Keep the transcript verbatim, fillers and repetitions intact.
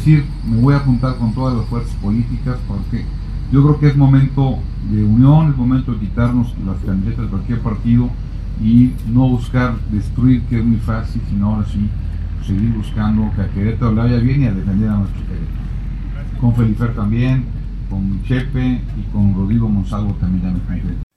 decir, me voy a juntar con todas las fuerzas políticas, porque yo creo que es momento de unión, es momento de quitarnos las camisetas de cualquier partido y no buscar destruir, que es muy fácil, sino ahora sí seguir buscando que a Querétaro le vaya bien y a defender a nuestro Querétaro. Con Felifer también, con Chepe y con Rodrigo Monsalvo también ya me junté.